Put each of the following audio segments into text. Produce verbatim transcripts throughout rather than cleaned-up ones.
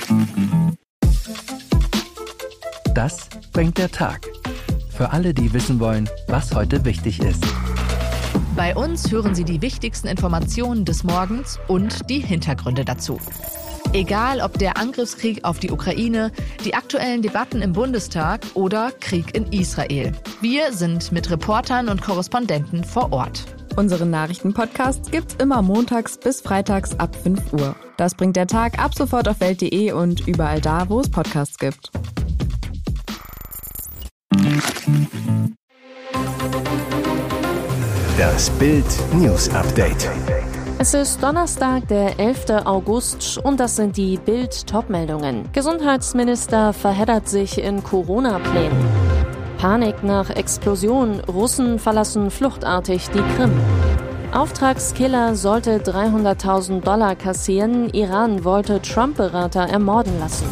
Das bringt der Tag. Für alle, die wissen wollen, was heute wichtig ist. Bei uns hören Sie die wichtigsten Informationen des Morgens und die Hintergründe dazu. Egal ob der Angriffskrieg auf die Ukraine, die aktuellen Debatten im Bundestag oder Krieg in Israel. Wir sind mit Reportern und Korrespondenten vor Ort. Unseren Nachrichtenpodcast gibt's immer montags bis freitags ab fünf Uhr. Das bringt der Tag ab sofort auf welt punkt de und überall da, wo es Podcasts gibt. Das Bild News Update. Es ist Donnerstag, der elfter August und das sind die Bild-Top-Meldungen. Gesundheitsminister verheddert sich in Corona-Plänen. Panik nach Explosion, Russen verlassen fluchtartig die Krim. Auftragskiller sollte dreihunderttausend Dollar kassieren, Iran wollte Trump-Berater ermorden lassen.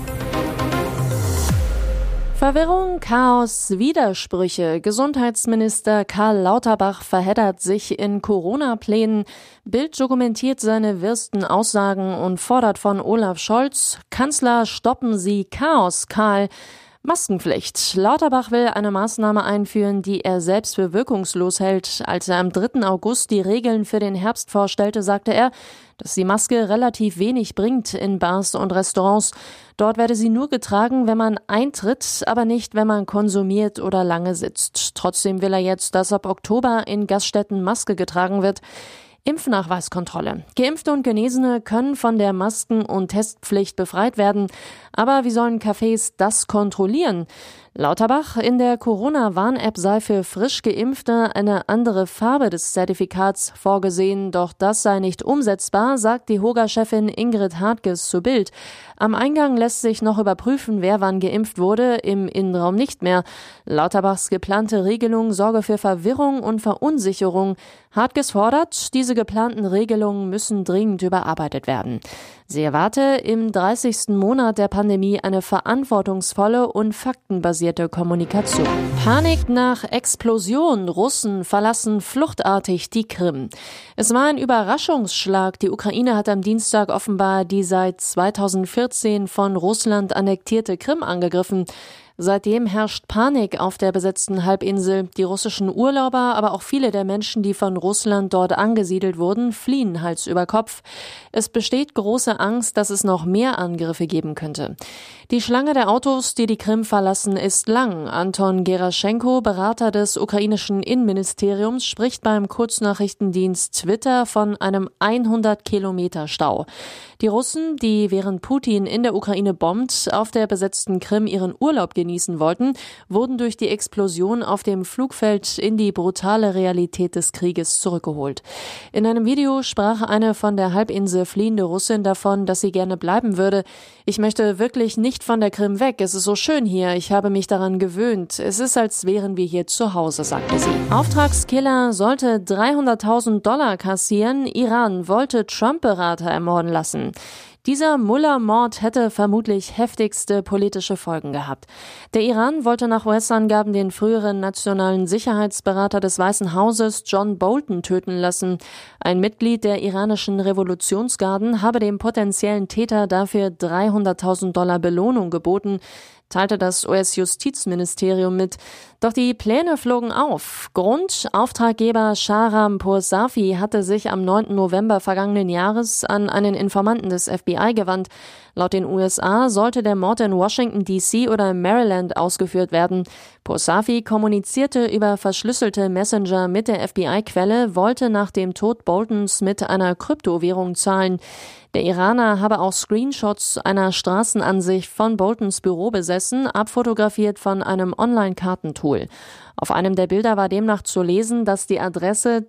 Verwirrung, Chaos, Widersprüche. Gesundheitsminister Karl Lauterbach verheddert sich in Corona-Plänen. Bild dokumentiert seine wirsten Aussagen und fordert von Olaf Scholz: Kanzler, stoppen Sie Chaos, Karl. Maskenpflicht. Lauterbach will eine Maßnahme einführen, die er selbst für wirkungslos hält. Als er am dritten August die Regeln für den Herbst vorstellte, sagte er, dass die Maske relativ wenig bringt in Bars und Restaurants. Dort werde sie nur getragen, wenn man eintritt, aber nicht, wenn man konsumiert oder lange sitzt. Trotzdem will er jetzt, dass ab Oktober in Gaststätten Maske getragen wird. Impfnachweiskontrolle. Geimpfte und Genesene können von der Masken- und Testpflicht befreit werden. Aber wie sollen Cafés das kontrollieren? Lauterbach, in der Corona-Warn-App sei für frisch Geimpfte eine andere Farbe des Zertifikats vorgesehen, doch das sei nicht umsetzbar, sagt die Hoga-Chefin Ingrid Hartges zu Bild. Am Eingang lässt sich noch überprüfen, wer wann geimpft wurde, im Innenraum nicht mehr. Lauterbachs geplante Regelung sorge für Verwirrung und Verunsicherung. Hartges fordert, diese geplanten Regelungen müssen dringend überarbeitet werden. Sie erwarte im dreißigsten Monat der Pandemie eine verantwortungsvolle und faktenbasierte Kommunikation. Panik nach Explosion. Russen verlassen fluchtartig die Krim. Es war ein Überraschungsschlag. Die Ukraine hat am Dienstag offenbar die seit zweitausendvierzehn von Russland annektierte Krim angegriffen. Seitdem herrscht Panik auf der besetzten Halbinsel. Die russischen Urlauber, aber auch viele der Menschen, die von Russland dort angesiedelt wurden, fliehen Hals über Kopf. Es besteht große Angst, dass es noch mehr Angriffe geben könnte. Die Schlange der Autos, die die Krim verlassen, ist lang. Anton Geraschenko, Berater des ukrainischen Innenministeriums, spricht beim Kurznachrichtendienst Twitter von einem hundert Kilometer Stau. Die Russen, die während Putin in der Ukraine bombt, auf der besetzten Krim ihren Urlaub genießen wollten, wurden durch die Explosion auf dem Flugfeld in die brutale Realität des Krieges zurückgeholt. In einem Video sprach eine von der Halbinsel fliehende Russin davon, dass sie gerne bleiben würde. Ich möchte wirklich nicht von der Krim weg. Es ist so schön hier. Ich habe mich daran gewöhnt. Es ist, als wären wir hier zu Hause, sagte sie. Auftragskiller sollte dreihunderttausend Dollar kassieren. Iran wollte Trump-Berater ermorden lassen. Dieser Mullah-Mord hätte vermutlich heftigste politische Folgen gehabt. Der Iran wollte nach U S-Angaben den früheren nationalen Sicherheitsberater des Weißen Hauses John Bolton töten lassen. Ein Mitglied der iranischen Revolutionsgarden habe dem potenziellen Täter dafür dreihunderttausend Dollar Belohnung geboten, teilte das U S-Justizministerium mit. Doch die Pläne flogen auf. Grund: Auftraggeber Shahram Poursafi hatte sich am neunten November vergangenen Jahres an einen Informanten des F B I gewandt. Laut den U S A sollte der Mord in Washington D C oder Maryland ausgeführt werden. Poursafi kommunizierte über verschlüsselte Messenger mit der F B I-Quelle, wollte nach dem Tod Boltons mit einer Kryptowährung zahlen. Der Iraner habe auch Screenshots einer Straßenansicht von Boltons Büro besessen, abfotografiert von einem Online-Kartentool. Auf einem der Bilder war demnach zu lesen, dass die Adresse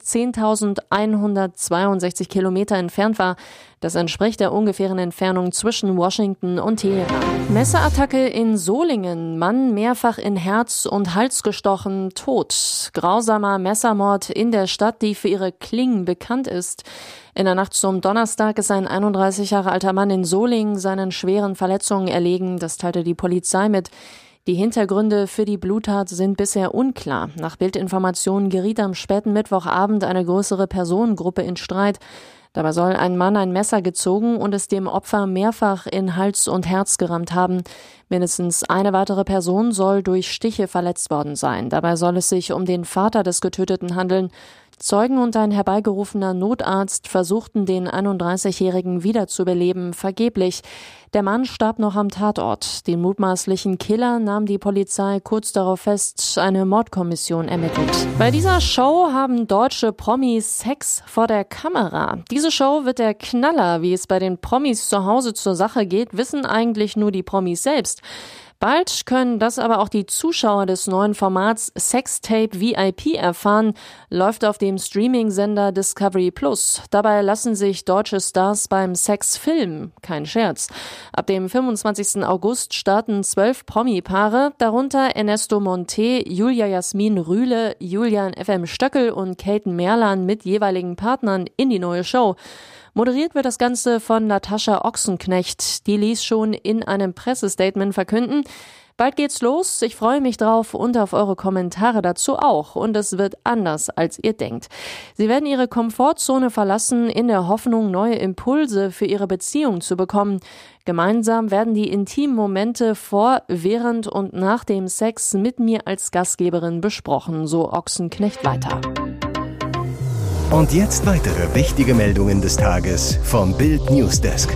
zehntausendeinhundertzweiundsechzig Kilometer entfernt war. Das entspricht der ungefähren Entfernung zwischen Washington und Teheran. Messerattacke in Solingen. Mann mehrfach in Herz und Hals gestochen, tot. Grausamer Messermord in der Stadt, die für ihre Klingen bekannt ist. In der Nacht zum Donnerstag ist ein einunddreißig Jahre alter Mann in Solingen seinen schweren Verletzungen erlegen. Das teilte die Polizei mit. Die Hintergründe für die Bluttat sind bisher unklar. Nach Bildinformationen geriet am späten Mittwochabend eine größere Personengruppe in Streit. Dabei soll ein Mann ein Messer gezogen und es dem Opfer mehrfach in Hals und Herz gerammt haben. Mindestens eine weitere Person soll durch Stiche verletzt worden sein. Dabei soll es sich um den Vater des Getöteten handeln. Zeugen und ein herbeigerufener Notarzt versuchten, den einunddreißigjährigen wiederzubeleben, vergeblich. Der Mann starb noch am Tatort. Den mutmaßlichen Killer nahm die Polizei kurz darauf fest, eine Mordkommission ermittelt. Bei dieser Show haben deutsche Promis Sex vor der Kamera. Diese Show wird der Knaller. Wie es bei den Promis zu Hause zur Sache geht, wissen eigentlich nur die Promis selbst. Bald können das aber auch die Zuschauer des neuen Formats Sextape V I P erfahren, läuft auf dem Streaming-Sender Discovery Plus. Dabei lassen sich deutsche Stars beim Sex filmen. Kein Scherz. Ab dem fünfundzwanzigsten August starten zwölf Promi-Paare, darunter Ernesto Monte, Julia Jasmin Rühle, Julian F M Stöckel und Katen Merlan mit jeweiligen Partnern in die neue Show. Moderiert wird das Ganze von Natascha Ochsenknecht. Die ließ schon in einem Pressestatement verkünden: Bald geht's los, ich freue mich drauf und auf eure Kommentare dazu auch. Und es wird anders, als ihr denkt. Sie werden ihre Komfortzone verlassen, in der Hoffnung, neue Impulse für ihre Beziehung zu bekommen. Gemeinsam werden die intimen Momente vor, während und nach dem Sex mit mir als Gastgeberin besprochen, so Ochsenknecht weiter. Und jetzt weitere wichtige Meldungen des Tages vom Bild Newsdesk.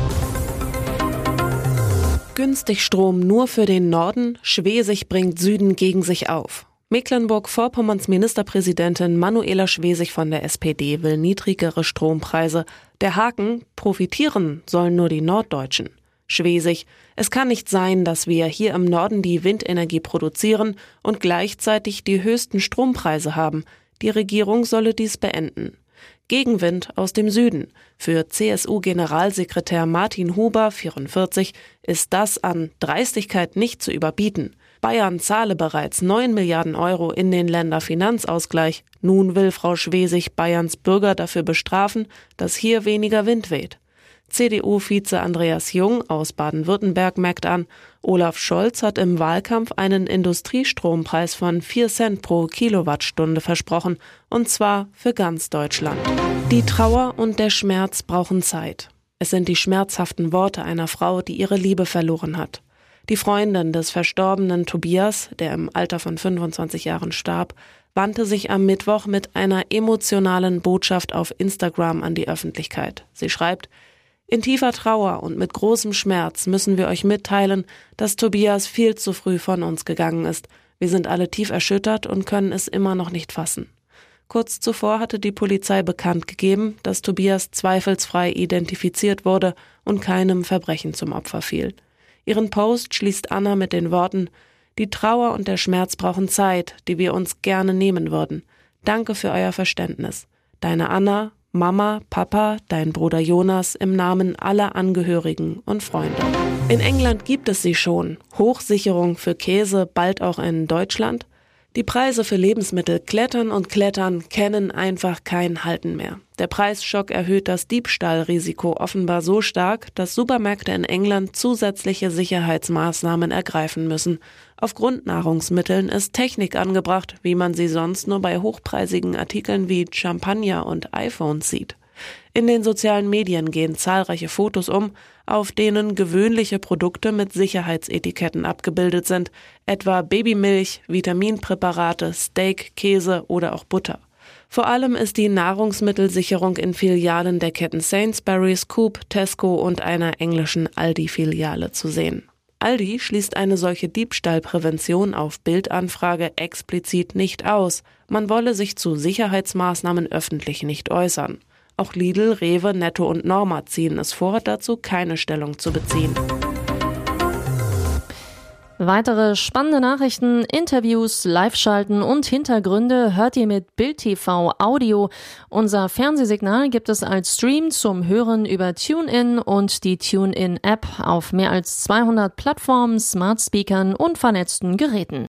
Günstig Strom nur für den Norden, Schwesig bringt Süden gegen sich auf. Mecklenburg-Vorpommerns Ministerpräsidentin Manuela Schwesig von der S P D will niedrigere Strompreise. Der Haken: profitieren sollen nur die Norddeutschen. Schwesig: Es kann nicht sein, dass wir hier im Norden die Windenergie produzieren und gleichzeitig die höchsten Strompreise haben. Die Regierung solle dies beenden. Gegenwind aus dem Süden. Für C S U-Generalsekretär Martin Huber, vierundvierzig, ist das an Dreistigkeit nicht zu überbieten. Bayern zahle bereits neun Milliarden Euro in den Länderfinanzausgleich. Nun will Frau Schwesig Bayerns Bürger dafür bestrafen, dass hier weniger Wind weht. C D U-Vize Andreas Jung aus Baden-Württemberg merkt an, Olaf Scholz hat im Wahlkampf einen Industriestrompreis von vier Cent pro Kilowattstunde versprochen, und zwar für ganz Deutschland. Die Trauer und der Schmerz brauchen Zeit. Es sind die schmerzhaften Worte einer Frau, die ihre Liebe verloren hat. Die Freundin des verstorbenen Tobias, der im Alter von fünfundzwanzig Jahren starb, wandte sich am Mittwoch mit einer emotionalen Botschaft auf Instagram an die Öffentlichkeit. Sie schreibt: In tiefer Trauer und mit großem Schmerz müssen wir euch mitteilen, dass Tobias viel zu früh von uns gegangen ist. Wir sind alle tief erschüttert und können es immer noch nicht fassen. Kurz zuvor hatte die Polizei bekannt gegeben, dass Tobias zweifelsfrei identifiziert wurde und keinem Verbrechen zum Opfer fiel. Ihren Post schließt Anna mit den Worten: Die Trauer und der Schmerz brauchen Zeit, die wir uns gerne nehmen würden. Danke für euer Verständnis. Deine Anna, Mama, Papa, dein Bruder Jonas im Namen aller Angehörigen und Freunde. In England gibt es sie schon. Hochsicherung für Käse, bald auch in Deutschland. Die Preise für Lebensmittel klettern und klettern, kennen einfach kein Halten mehr. Der Preisschock erhöht das Diebstahlrisiko offenbar so stark, dass Supermärkte in England zusätzliche Sicherheitsmaßnahmen ergreifen müssen. Auf Grundnahrungsmitteln ist Technik angebracht, wie man sie sonst nur bei hochpreisigen Artikeln wie Champagner und iPhones sieht. In den sozialen Medien gehen zahlreiche Fotos um, auf denen gewöhnliche Produkte mit Sicherheitsetiketten abgebildet sind, etwa Babymilch, Vitaminpräparate, Steak, Käse oder auch Butter. Vor allem ist die Nahrungsmittelsicherung in Filialen der Ketten Sainsbury's, Coop, Tesco und einer englischen Aldi-Filiale zu sehen. Aldi schließt eine solche Diebstahlprävention auf Bildanfrage explizit nicht aus. Man wolle sich zu Sicherheitsmaßnahmen öffentlich nicht äußern. Auch Lidl, Rewe, Netto und Norma ziehen es vor, dazu keine Stellung zu beziehen. Weitere spannende Nachrichten, Interviews, Live-Schalten und Hintergründe hört ihr mit Bild T V Audio. Unser Fernsehsignal gibt es als Stream zum Hören über TuneIn und die TuneIn-App auf mehr als zweihundert Plattformen, Smart Speakern und vernetzten Geräten.